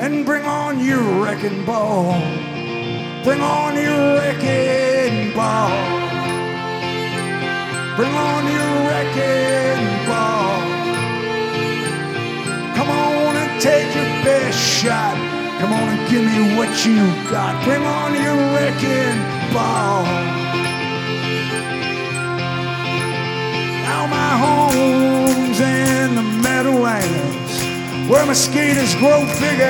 and bring on your wrecking ball. Bring on your wrecking ball. Bring on your wrecking ball. Come on and take your best shot. Come on and give me what you got. Bring on your wrecking ball. Now my home's in the Meadowlands, where mosquitoes grow big